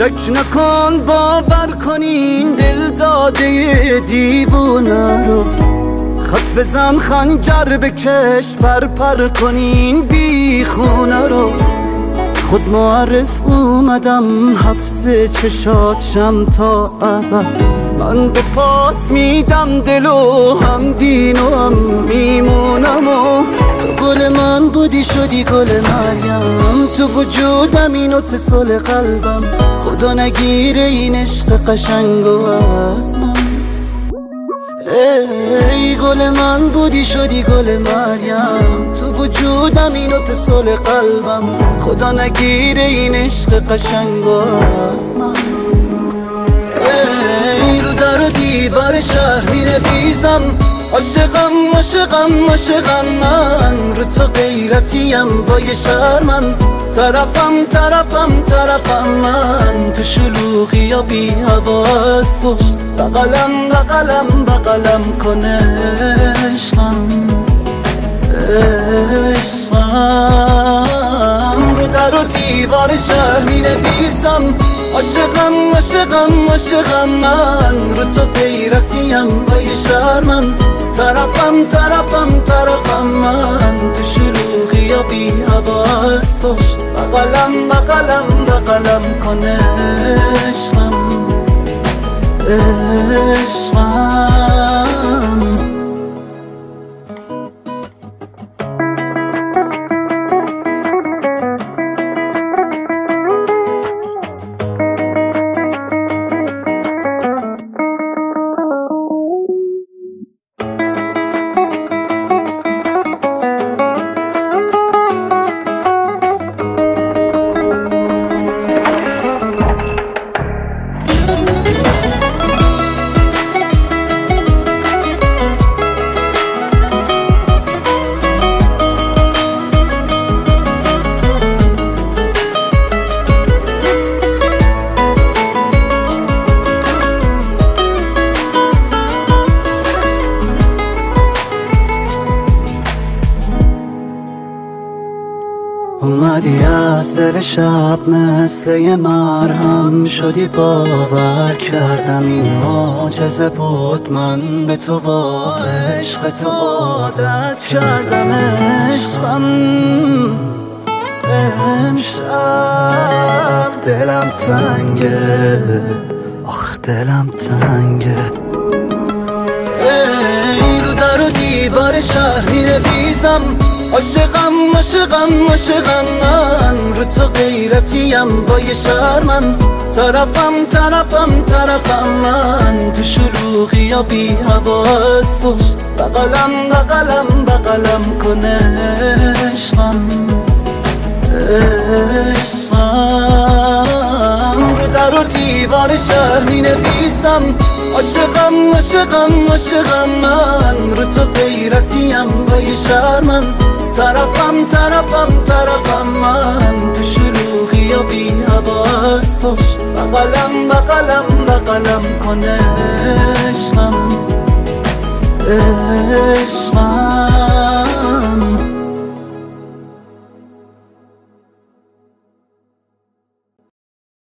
شک نکن باور کنین دل داده دیوونه رو، خط بزن خنجر بکش پر کنین بی خونه رو. خود معرف اومدم حبس چشاتشم تا ابد، من به پات میدم دل و هم دین و هم میمونم و تو گل من بودی شدی گل مریم، تو وجودم این اتصال قلبم، خدا نگیره این عشق قشنگو از من. ای گل من بودی شدی گل مریم، تو وجودم این اتصال قلبم، خدا نگیره این عشق قشنگو از من. ای رو در و دیوار شهر می‌نویسم عاشقم عاشقم عاشقم من، رو تو غیرتیم با یه شرمن، طرفم من، تو شلوغی یا بی حواس باش، بغلم کنه عشقم رو در و دیوار شهر می‌نویسم عاشقم من، رو تو غیرتیم با یه شرمن، طرفم من، تو شلوغی یا بی حواس باش، بغلم کنه عشقم. اومدی از دل شب مثل یه مرهم شدی، باور کردم این معجزه بود، من به تو با عشق تو عادت کردم. عشقم امشب دلم تنگه، آخ دلم تنگه. ای رو در و دیوار شهر می‌نویسم عاشقم من، رو تو غیرتیم با یه شرمن، طرفم من، تو شلوغی یا بی حواس باش، بغلم کنه عشقم رو در و دیوار شهر می‌نویسم عاشقم من، رو تو غیرتیم با یه شرمن، طرفم من، تو شلوغی یا بی حواس باش، بغلم کنه عشقم.